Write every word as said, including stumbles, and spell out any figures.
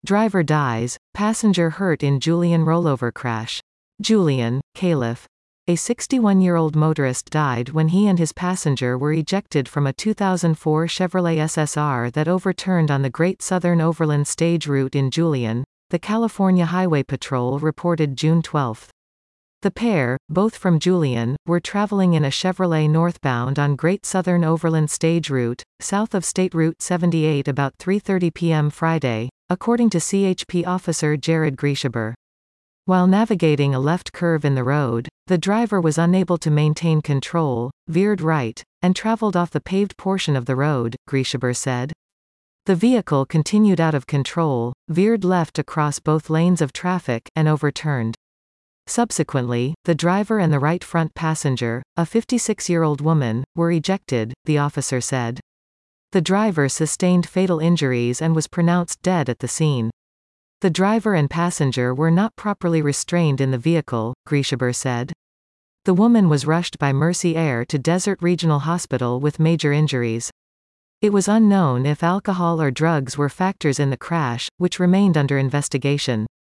Driver dies, passenger hurt in Julian rollover crash. Julian, Caliph. A sixty-one-year-old motorist died when he and his passenger were ejected from a two thousand four Chevrolet S S R that overturned on the Great Southern Overland Stage route in Julian, the California Highway Patrol reported June twelfth. The pair, both from Julian, were traveling in a Chevrolet northbound on Great Southern Overland Stage route, south of State Route seventy-eight about three thirty p m Friday, according to C H P officer Jared Grieshaber. While navigating a left curve in the road, the driver was unable to maintain control, veered right, and traveled off the paved portion of the road, Grieshaber said. The vehicle continued out of control, veered left across both lanes of traffic, and overturned. Subsequently, the driver and the right front passenger, a fifty-six-year-old woman, were ejected, the officer said. The driver sustained fatal injuries and was pronounced dead at the scene. The driver and passenger were not properly restrained in the vehicle, Grieshaber said. The woman was rushed by Mercy Air to Desert Regional Hospital with major injuries. It was unknown if alcohol or drugs were factors in the crash, which remained under investigation.